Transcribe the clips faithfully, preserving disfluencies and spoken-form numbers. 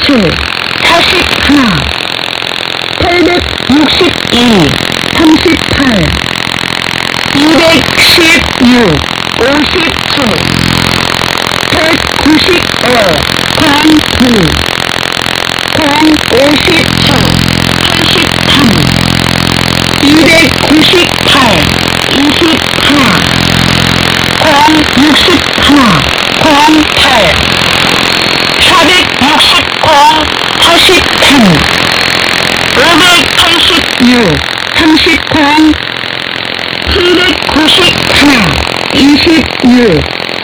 사십일, 팔백육십이, 삼십팔, 이백십육, 오십칠, 백구십오, 공구, 공오십칠, 팔십삼, 이백구십팔, 이십사, 공육십사, 공팔, 사백육십구, 사십삼, 오백팔십육, 삼십구, 칠백구십사, 이십육,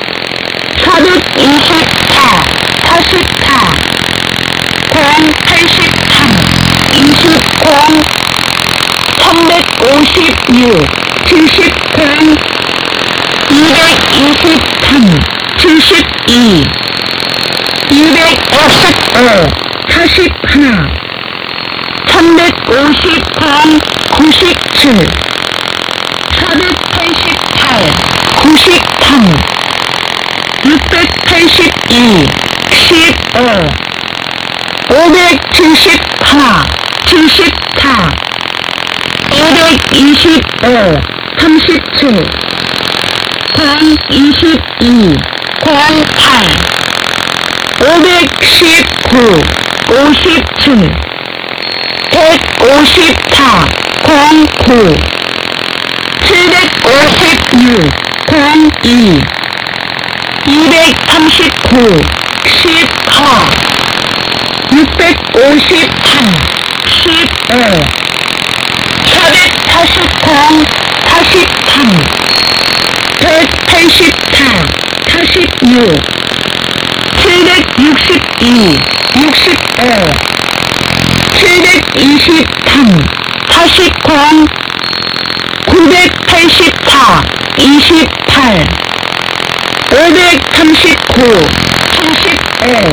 사백이십사, 사십사, 공팔십삼, 이십구, 삼백오십육, 칠십구, 이백이십삼, 칠십이, 이백오십오, 사십일, 삼백오십구, 구십칠, 사백팔십팔, 구십삼, 육백팔십이, 십오, 오백칠십사, 칠십사, 오백이십오, 삼십칠, 공이십이, 공팔, 오백십구, 오십칠, 백오십사, 공구, 칠백오십육, 공이, 이백삼십구, 십사, 육백오십삼, 십오, 사백사십구, 사십삼, 백팔십사, 사십육, 칠백육십이, 육십오, 칠백이십삼, 사십구, 구백팔십사, 이십팔, 오백삼십구, 삼십오,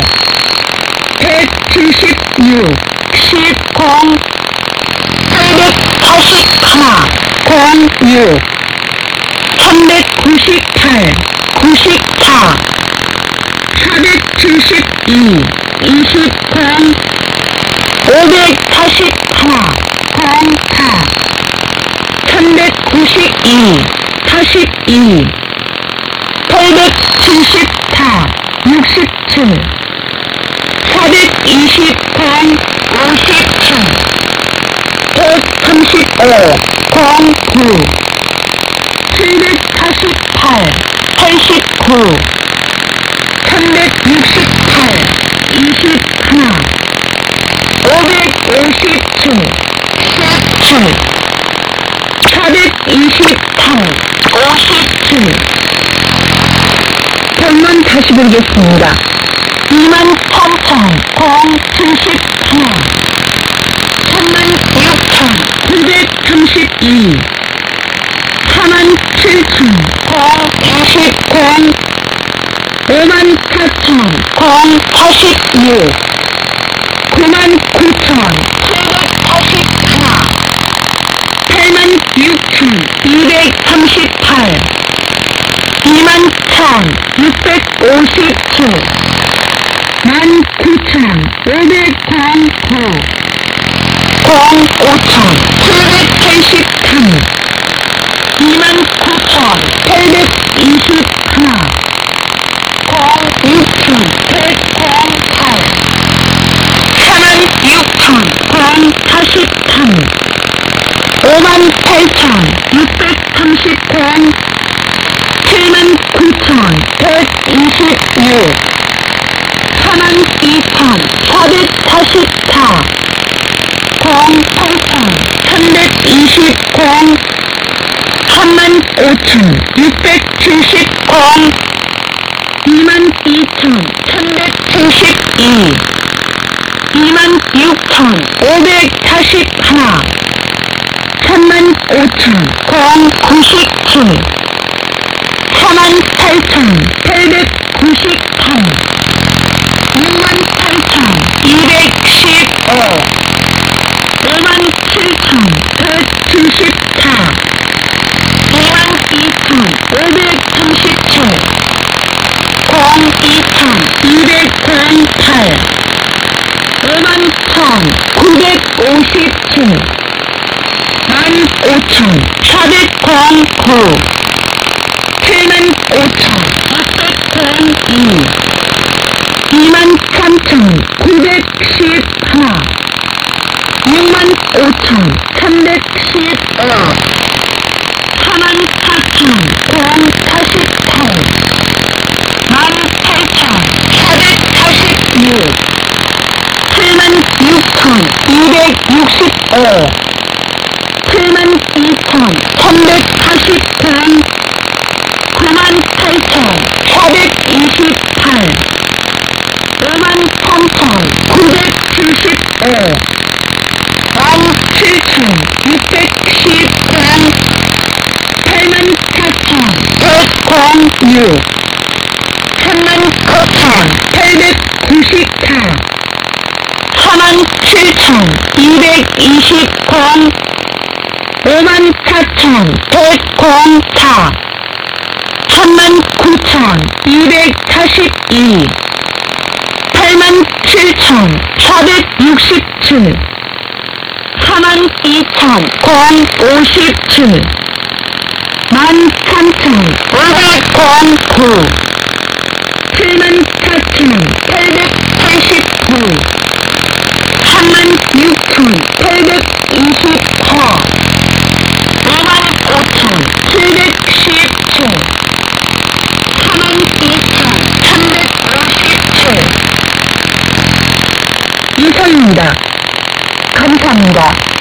백칠십육, 십구, 팔백사십사, 공육, 삼백구십팔, 구십사, 사백칠십이, 이십구, 오백사십사, 공사, 삼백구십이, 사십이, 팔백칠십사, 육십칠, 사백이십구, 오십칠, 백삼십오, 공구, 칠백사십팔, 팔십구, 삼백육십팔, 이십사, 오백오십칠, 십칠, 사백이십팔, 오십칠. 백만 다시 보겠습니다. 이만 삼천, 공칠십사, 삼만 육천, 구백삼십이, 사만 칠천, 공이십구, 오만 사천, 공사십육, 구만 구천, 칠백사십사, 팔만 육천, 이백삼십팔, 이만 천, 육백오십칠, 만 구천, 오백구, 공오천, 칠백팔십삼, 이만 구천, 팔백이십사, 공육천, 백팔, 사만 육천, 공사십삼, 오만 팔천, 육백삼십구, 칠만 구천, 백이십육, 사만 이천, 사백사십사, 공팔천, 삼백이십구, 삼만 오천, 육백칠십구, 이만 이천, 삼백칠십이, 이만 육천, 오백사십사, 삼만 오천, 공구십칠, 사만 팔천, 팔백구십삼, 육만 팔천, 이백십오, 오만 칠천, 백칠십사, 이만 이천, 오백삼십칠, 공 이천, 이백팔, 구백오십칠, 만 오천 사백구, 칠만 오천 이백이, 이만 삼천 구백십사, 육만 오천 삼백십오, 사만 사천 공사십팔, 만 팔천 사백사십육, 칠만 육천 이백육십오, 칠만 이천 삼백사십구, 구만 팔천 사백이십팔, 오만 삼천 구백칠십오, 만 칠천 육백십삼, 팔만 사천 백육, 삼만 구천 팔백구십사, 사만 칠천 이백이십구, 오만 사천 백사, 삼만 구천 이백사십이, 팔만 칠천 사백육십칠, 사만 이천 오십칠, 만 삼천 오백구, 칠만 사천 팔백팔십구, 삼만 육천 팔백이십사, 오만 오천 칠백십칠, 사만 이천 삼백오십칠. 이상입니다. 감사합니다.